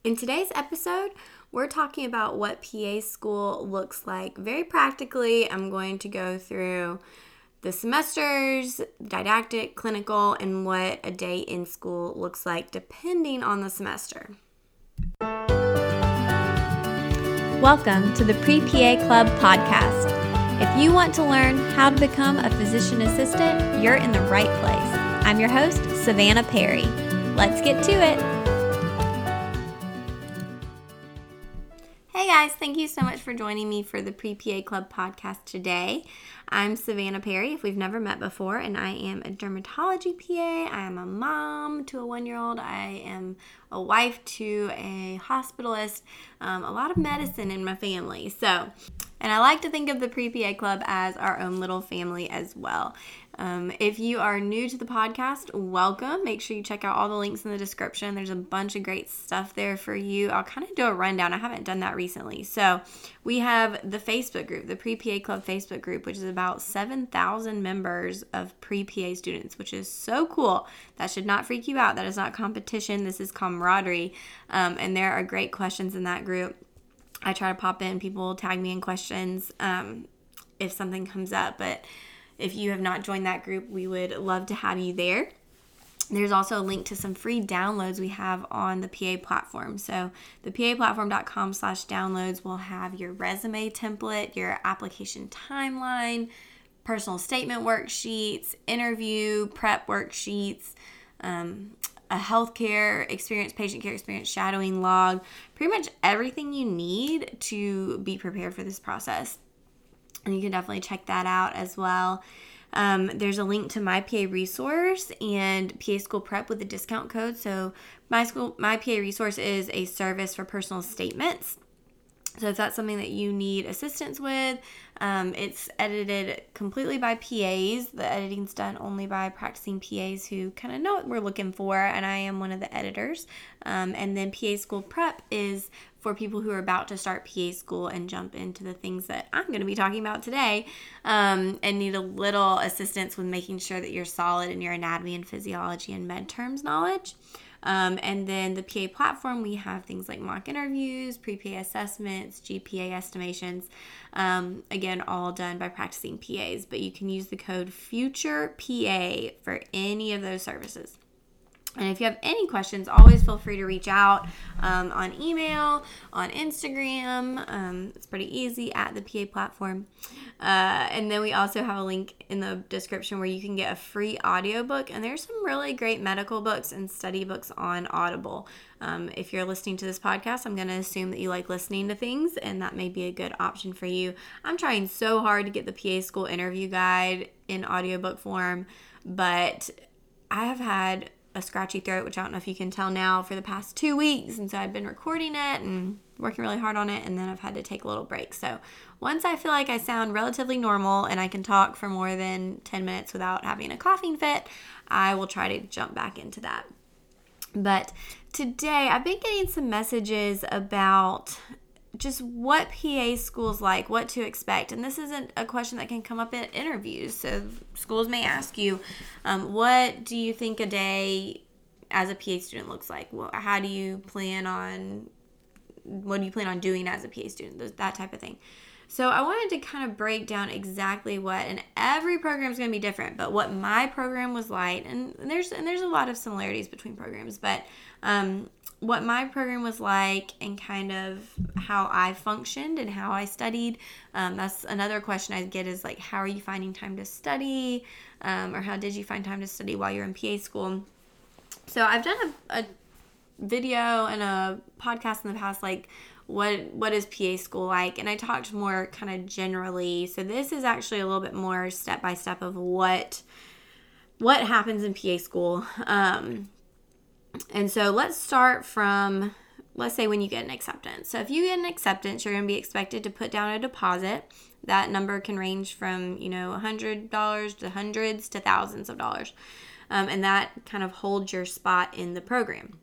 In today's episode, we're talking about what PA school looks like very practically. I'm going to go through the semesters, didactic, clinical, and what a day in school looks like depending on the semester. Welcome to the Pre-PA Club podcast. If you want to learn how to become a physician assistant, you're in the right place. I'm your host, Savannah Perry. Let's get to it. Hey guys, thank you so much for joining me for the Pre-PA Club podcast today. I'm Savannah Perry, if we've never met before, and I am a dermatology PA. I am a mom to a 1-year-old. I am a wife to a hospitalist, a lot of medicine in my family. And I like to think of the Pre-PA Club as our own little family as well. If you are new to the podcast, welcome. Make sure you check out all the links in the description. There's a bunch of great stuff there for you. I'll kind of do a rundown. I haven't done that recently. So we have the Facebook group, the Pre-PA Club Facebook group, which is about 7,000 members of pre-PA students, which is so cool. That should not freak you out. That is not competition. This is camaraderie. And there are great questions in that group. I try to pop in. People tag me in questions if something comes up. But if you have not joined that group, we would love to have you there. There's also a link to some free downloads we have on the PA platform. So the paplatform.com/downloads will have your resume template, your application timeline, personal statement worksheets, interview prep worksheets, a healthcare experience, patient care experience, shadowing log, pretty much everything you need to be prepared for this process. And you can definitely check that out as well. There's a link to my PA resource and PA School Prep with a discount code. So my PA resource is a service for personal statements. So if that's something that you need assistance with, it's edited completely by PAs. The editing's done only by practicing PAs who kind of know what we're looking for, and I am one of the editors. And then PA School Prep is for people who are about to start PA school and jump into the things that I'm going to be talking about today, and need a little assistance with making sure that you're solid in your anatomy and physiology and med terms knowledge. And then the PA platform, we have things like mock interviews, pre-PA assessments, GPA estimations, again, all done by practicing PAs, but you can use the code FUTUREPA for any of those services. And if you have any questions, always feel free to reach out on email, on Instagram. It's pretty easy at the PA platform. And then we also have a link in the description where you can get a free audiobook. And there's some really great medical books and study books on Audible. If you're listening to this podcast, I'm going to assume that you like listening to things, and that may be a good option for you. I'm trying so hard to get the PA School interview guide in audiobook form, but I have had a scratchy throat, which I don't know if you can tell now, for the past 2 weeks. And so I've been recording it and working really hard on it, and then I've had to take a little break. So once I feel like I sound relatively normal and I can talk for more than 10 minutes without having a coughing fit, I will try to jump back into that. But today I've been getting some messages about just what PA school's like, what to expect. And this isn't a question that can come up in interviews. So schools may ask you, what do you think a day as a PA student looks like? What do you plan on doing as a PA student? That type of thing. So I wanted to kind of break down exactly what, and every program is going to be different, but what my program was like, and there's a lot of similarities between programs, but what my program was like and kind of how I functioned and how I studied. That's another question I get is like, how are you finding time to study? Or how did you find time to study while you're in PA school? So I've done a video and a podcast in the past, like what is PA school like? And I talked more kind of generally. So this is actually a little bit more step by step of what happens in PA school. And so let's start from, let's say when you get an acceptance. So if you get an acceptance, you're going to be expected to put down a deposit. That number can range from, $100 to hundreds to thousands of dollars. And that kind of holds your spot in the program.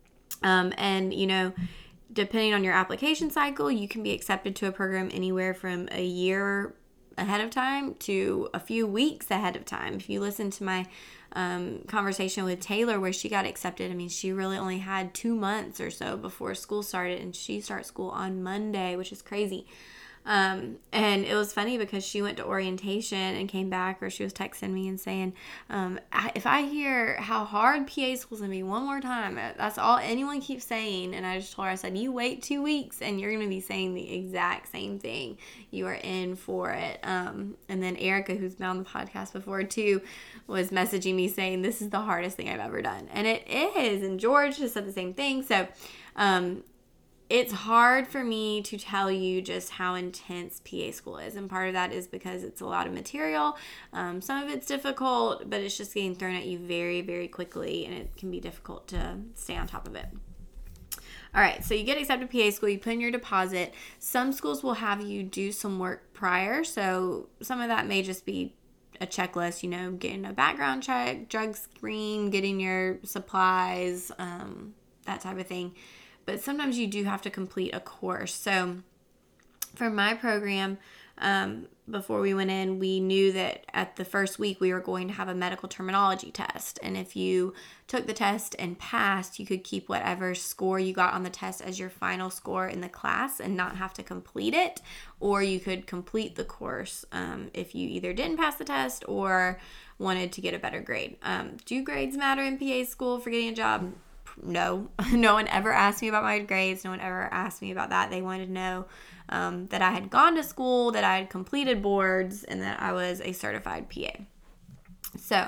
Depending on your application cycle, you can be accepted to a program anywhere from a year ahead of time to a few weeks ahead of time. If you listen to my conversation with Taylor where she got accepted. I mean, she really only had 2 months or so before school started, and she starts school on Monday, which is crazy. And it was funny because she went to orientation and came back, or she was texting me and saying, if I hear how hard PA school's gonna be one more time, that's all anyone keeps saying. And I just told her, I said, you wait 2 weeks and you're gonna be saying the exact same thing. You are in for it. And then Erica, who's been on the podcast before too, was messaging me saying, this is the hardest thing I've ever done. And it is. And George just said the same thing. So, it's hard for me to tell you just how intense PA school is. And part of that is because it's a lot of material. Some of it's difficult, but it's just getting thrown at you very, very quickly. And it can be difficult to stay on top of it. All right, so you get accepted to PA school, you put in your deposit. Some schools will have you do some work prior. So some of that may just be a checklist, getting a background check, drug screen, getting your supplies, that type of thing. But sometimes you do have to complete a course. So for my program, before we went in, we knew that at the first week we were going to have a medical terminology test. And if you took the test and passed, you could keep whatever score you got on the test as your final score in the class and not have to complete it. Or you could complete the course if you either didn't pass the test or wanted to get a better grade. Do grades matter in PA school for getting a job? No. No one ever asked me about my grades. No one ever asked me about that. They wanted to know that I had gone to school, that I had completed boards, and that I was a certified PA. So,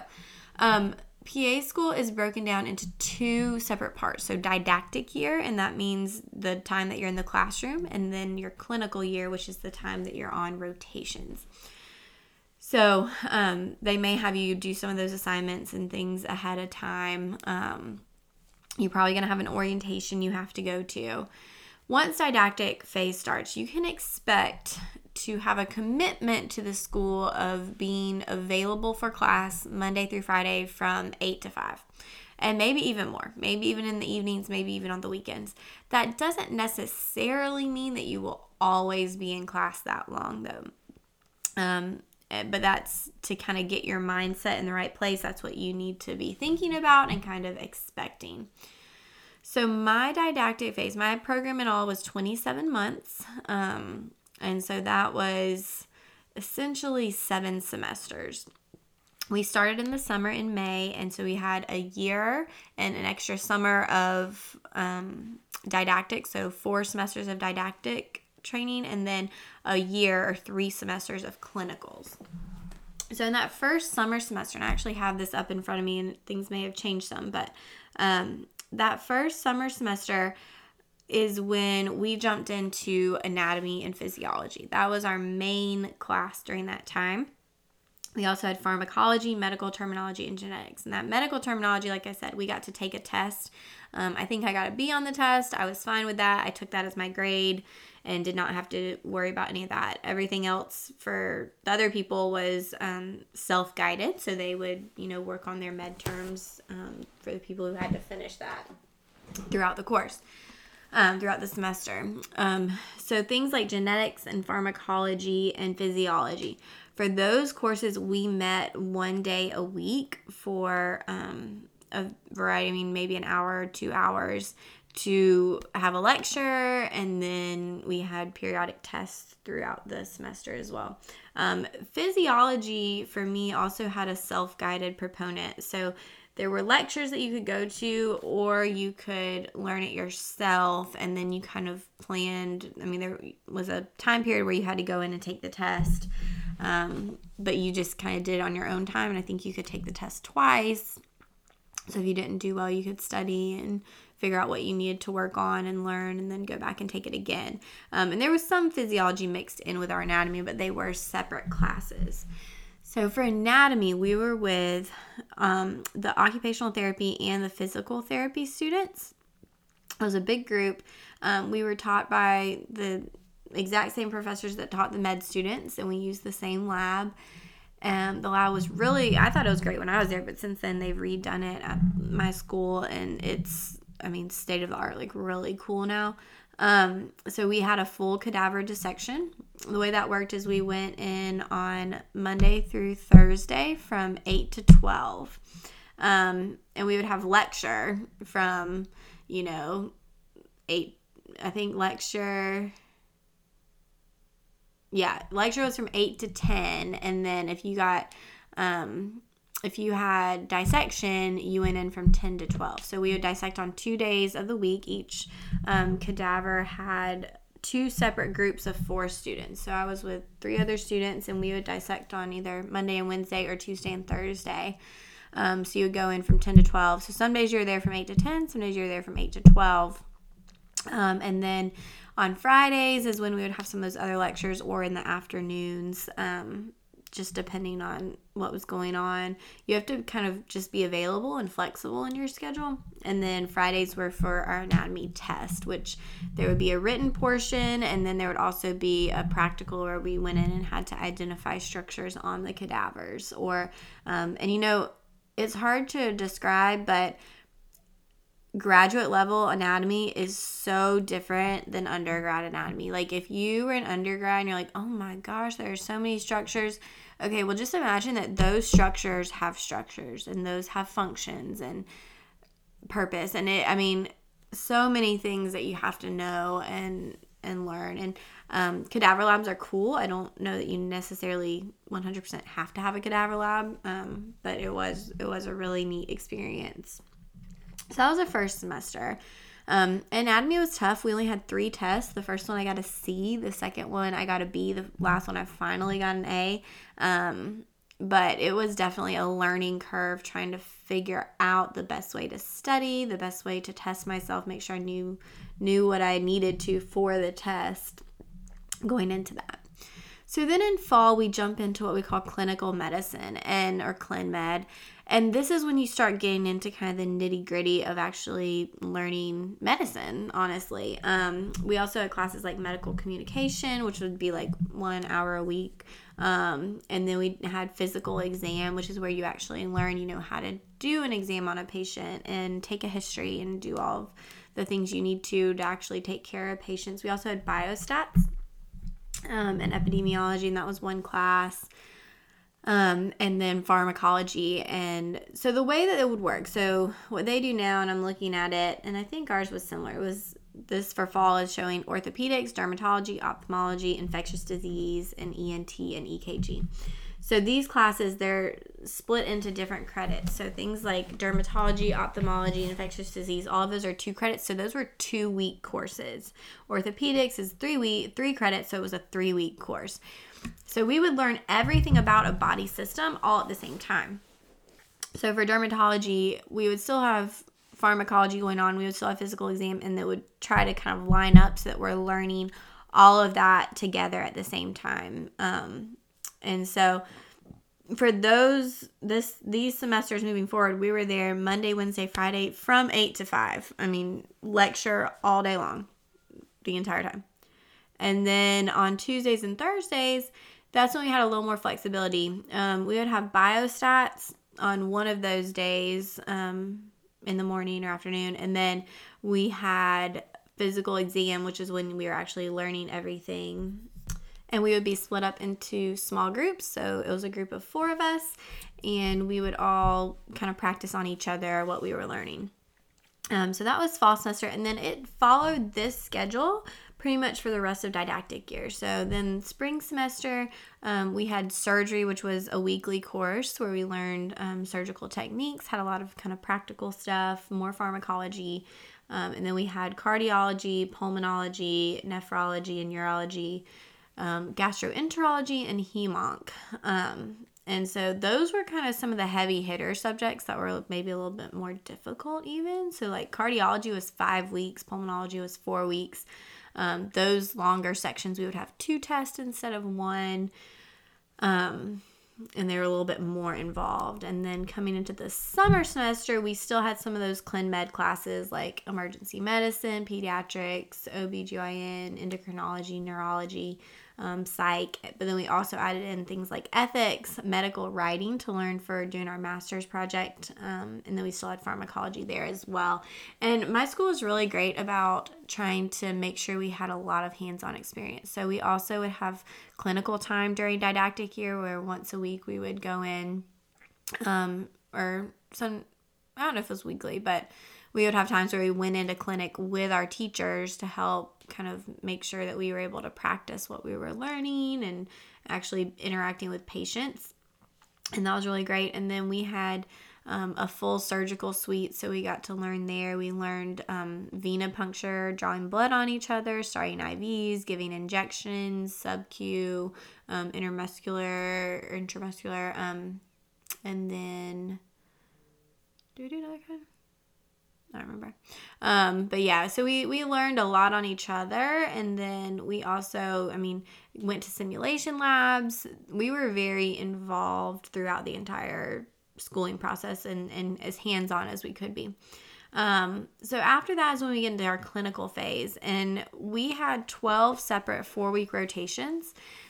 PA school is broken down into 2 separate parts. So, didactic year, and that means the time that you're in the classroom, and then your clinical year, which is the time that you're on rotations. So, they may have you do some of those assignments and things ahead of time. You're probably going to have an orientation you have to go to. Once didactic phase starts, you can expect to have a commitment to the school of being available for class Monday through Friday from 8 to 5. And maybe even more. Maybe even in the evenings, maybe even on the weekends. That doesn't necessarily mean that you will always be in class that long, though. But that's to kind of get your mindset in the right place. That's what you need to be thinking about and kind of expecting. So my didactic phase, my program in all was 27 months. And so that was essentially 7 semesters. We started in the summer in May, and so we had a year and an extra summer of didactic. So 4 semesters of didactic training, and then a year or 3 semesters of clinicals. So in that first summer semester, and I actually have this up in front of me, and things may have changed some, but that first summer semester is when we jumped into anatomy and physiology. That was our main class during that time. We also had pharmacology, medical terminology, and genetics. And that medical terminology, like I said, we got to take a test. I think I got a B on the test. I was fine with that. I took that as my grade and did not have to worry about any of that. Everything else for the other people was self-guided. So they would, work on their med terms for the people who had to finish that throughout the course, throughout the semester. So things like genetics and pharmacology and physiology. For those courses, we met 1 day a week for a variety, maybe an hour or 2 hours to have a lecture, and then we had periodic tests throughout the semester as well. Physiology, for me, also had a self-guided proponent. So there were lectures that you could go to, or you could learn it yourself, and then you kind of planned. There was a time period where you had to go in and take the test, but you just kind of did it on your own time, and I think you could take the test twice. So if you didn't do well, you could study and figure out what you needed to work on and learn, and then go back and take it again. And there was some physiology mixed in with our anatomy, but they were separate classes. So for anatomy, we were with the occupational therapy and the physical therapy students. It was a big group. We were taught by the exact same professors that taught the med students, and we used the same lab. And the lab was I thought it was great when I was there, but since then they've redone it at my school, and it's, state of the art, really cool now. So we had a full cadaver dissection. The way that worked is we went in on Monday through Thursday from 8 to 12. And we would have lecture from, 8, I think lecture was from 8 to 10. And then if you had dissection, you went in from 10 to 12. So we would dissect on 2 days of the week. Each cadaver had 2 separate groups of 4 students. So I was with 3 other students, and we would dissect on either Monday and Wednesday or Tuesday and Thursday. So you would go in from 10 to 12. So some days you were there from 8 to 10, some days you were there from 8 to 12. And then on Fridays is when we would have some of those other lectures, or in the afternoons, just depending on what was going on. You have to kind of just be available and flexible in your schedule. And then Fridays were for our anatomy test, which there would be a written portion, and then there would also be a practical where we went in and had to identify structures on the cadavers. It's hard to describe, but graduate level anatomy is so different than undergrad anatomy. Like, if you were an undergrad and you're like, oh my gosh, there are so many structures. Okay, well, just imagine that those structures have structures, and those have functions and purpose. And so many things that you have to know and learn. And cadaver labs are cool. I don't know that you necessarily 100% have to have a cadaver lab, but it was a really neat experience. So that was the first semester. Anatomy was tough. We only had 3 tests. The first one I got a C. The second one I got a B. The last one I finally got an A. But it was definitely a learning curve, trying to figure out the best way to study, the best way to test myself, make sure I knew what I needed to for the test going into that. So then in fall, we jump into what we call clinical medicine or ClinMed. And this is when you start getting into kind of the nitty gritty of actually learning medicine, honestly. We also had classes like medical communication, which would be like 1 hour a week. And then we had physical exam, which is where you actually learn, how to do an exam on a patient and take a history and do all of the things you need to actually take care of patients. We also had biostats and epidemiology, and that was one class. And then pharmacology. And so the way that it would work, so what they do now, and I'm looking at it, and I think ours was similar. It was, this for fall is showing orthopedics, dermatology, ophthalmology, infectious disease, and ENT and EKG. So these classes, they're split into different credits. So things like dermatology, ophthalmology, and infectious disease, all of those are 2 credits. So those were 2-week courses. Orthopedics is 3 credits, so it was a 3-week course. So we would learn everything about a body system all at the same time. So for dermatology, we would still have pharmacology going on. We would still have physical exam, and that would try to kind of line up so that we're learning all of that together at the same time. And so for these semesters moving forward, we were there Monday, Wednesday, Friday from 8 to 5. Lecture all day long, the entire time. And then on Tuesdays and Thursdays, that's when we had a little more flexibility. We would have biostats on one of those days in the morning or afternoon. And then we had physical exam, which is when we were actually learning everything. And we would be split up into small groups. So it was a group of 4 of us, and we would all kind of practice on each other what we were learning. So that was fall semester. And then it followed this schedule pretty much for the rest of didactic year. So then spring semester, we had surgery, which was a weekly course where we learned surgical techniques, had a lot of kind of practical stuff, more pharmacology. And then we had cardiology, pulmonology, nephrology, and urology, gastroenterology, and hemonc. And so those were kind of some of the heavy hitter subjects that were maybe a little bit more difficult even. So like cardiology was 5 weeks, pulmonology was 4 weeks. Those longer sections, we would have 2 tests instead of 1. And they were a little bit more involved. And then coming into the summer semester, we still had some of those ClinMed classes like emergency medicine, pediatrics, OBGYN, endocrinology, neurology, psych. But then we also added in things like ethics, medical writing to learn for doing our master's project. And then we still had pharmacology there as well. And my school was really great about trying to make sure we had a lot of hands-on experience. So we also would have clinical time during didactic year where once a week we would go in, or I don't know if it was weekly, but we would have times where we went into clinic with our teachers to help kind of make sure that we were able to practice what we were learning and actually interacting with patients. And that was really great. And then we had a full surgical suite, so we got to learn there. We learned venipuncture, drawing blood on each other, starting IVs, giving injections, sub-Q, intramuscular, and then do we do another kind? I don't remember. But yeah, so we learned a lot on each other. And then we also, went to simulation labs. We were very involved throughout the entire schooling process and as hands-on as we could be. So after that is when we get into our clinical phase. And we had 12 separate 4-week rotations.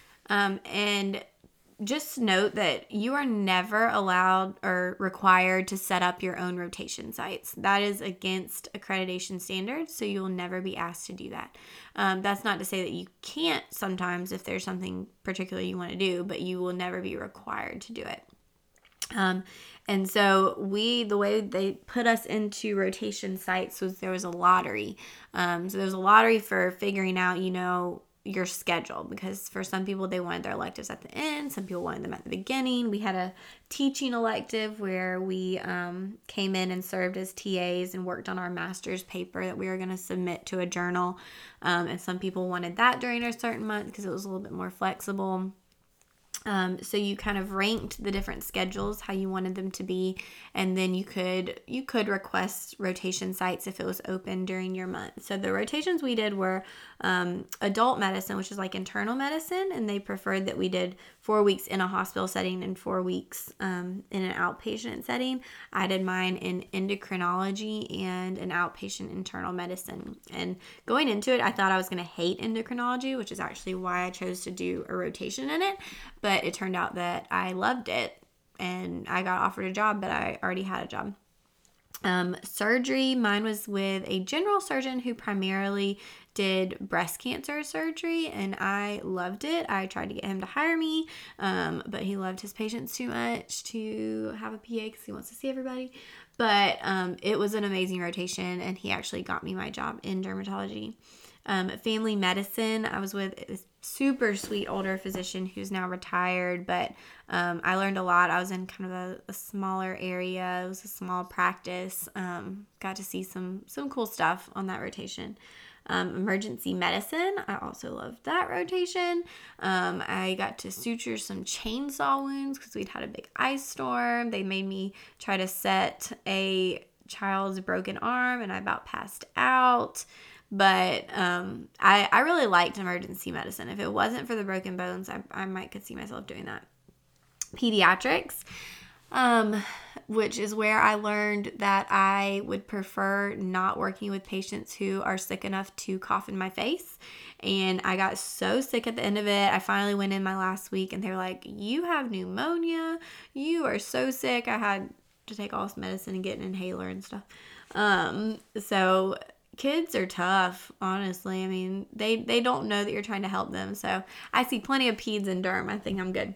And just note that you are never allowed or required to set up your own rotation sites. That is against accreditation standards, so you will never be asked to do that. That's not to say that you can't sometimes if there's something particular you want to do, but you will never be required to do it. And so the way they put us into rotation sites was there was a lottery. So there was a lottery for figuring out, your schedule, because for some people they wanted their electives at the end, some people wanted them at the beginning. We had a teaching elective where we came in and served as TAs and worked on our master's paper that we were going to submit to a journal, and some people wanted that during a certain month because it was a little bit more flexible. So you kind of ranked the different schedules, how you wanted them to be, and then you could request rotation sites if it was open during your month. So the rotations we did were adult medicine, which is like internal medicine, and they preferred that we did 4 weeks in a hospital setting and 4 weeks in an outpatient setting. I did mine in endocrinology and an outpatient internal medicine. And going into it, I thought I was going to hate endocrinology, which is actually why I chose to do a rotation in it. But it turned out that I loved it and I got offered a job, but I already had a job. Surgery, mine was with a general surgeon who primarily did breast cancer surgery, and I loved it. I tried to get him to hire me, but he loved his patients too much to have a PA because he wants to see everybody. But it was an amazing rotation, and he actually got me my job in dermatology. Family medicine, I was with a super sweet older physician who's now retired, but I learned a lot. I was in kind of a smaller area. It was a small practice. Got to see some cool stuff on that rotation. Emergency medicine, I also loved that rotation. I got to suture some chainsaw wounds because we'd had a big ice storm. They made me try to set a child's broken arm, and I about passed out. But I really liked emergency medicine. If it wasn't for the broken bones, I could see myself doing that. Pediatrics, which is where I learned that I would prefer not working with patients who are sick enough to cough in my face. And I got so sick at the end of it. I finally went in my last week and they were like, "You have pneumonia. You are so sick." I had to take all this medicine and get an inhaler and stuff. So kids are tough, honestly. I mean, they don't know that you're trying to help them. So I see plenty of peds in derm. I think I'm good.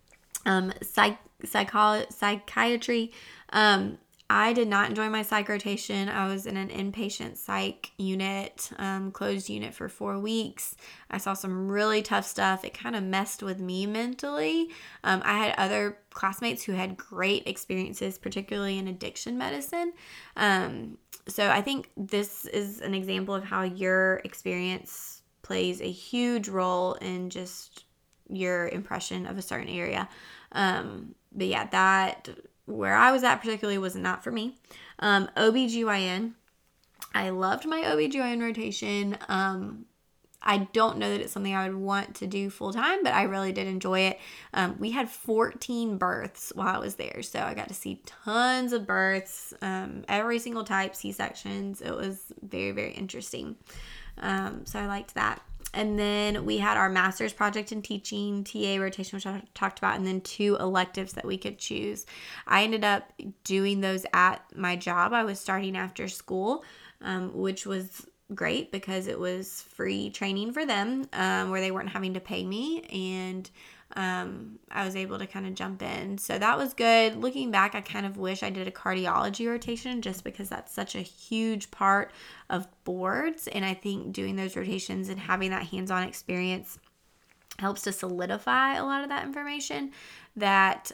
Psychiatry. I did not enjoy my psych rotation. I was in an inpatient psych unit, closed unit for 4 weeks. I saw some really tough stuff. It kind of messed with me mentally. I had other classmates who had great experiences, particularly in addiction medicine. So I think this is an example of how your experience plays a huge role in just your impression of a certain area. But yeah, that where I was at particularly was not for me. OBGYN. I loved my OBGYN rotation. I don't know that it's something I would want to do full time, but I really did enjoy it. We had 14 births while I was there, so I got to see tons of births, every single type, C-sections. It was very, very interesting. So I liked that. And then we had our master's project in teaching, TA rotation, which I talked about, and then 2 electives that we could choose. I ended up doing those at my job. I was starting after school, which was great because it was free training for them, where they weren't having to pay me. And I was able to kind of jump in. So that was good. Looking back, I kind of wish I did a cardiology rotation just because that's such a huge part of boards. And I think doing those rotations and having that hands-on experience helps to solidify a lot of that information that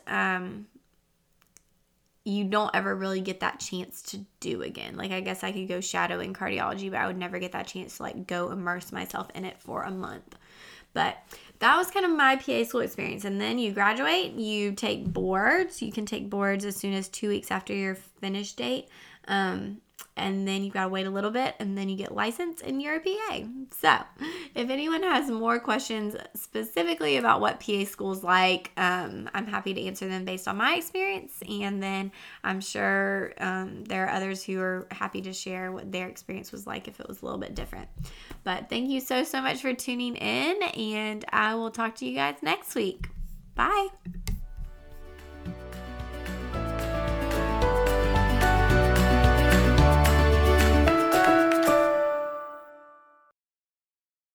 you don't ever really get that chance to do again. Like, I guess I could go shadow in cardiology, but I would never get that chance to like go immerse myself in it for a month. But that was kind of my PA school experience. And then you graduate, you take boards. You can take boards as soon as 2 weeks after your finish date. And then you got to wait a little bit, and then you get licensed and you're a PA. So if anyone has more questions specifically about what PA school's like, I'm happy to answer them based on my experience. And then I'm sure there are others who are happy to share what their experience was like if it was a little bit different. But thank you so much for tuning in, and I will talk to you guys next week. Bye.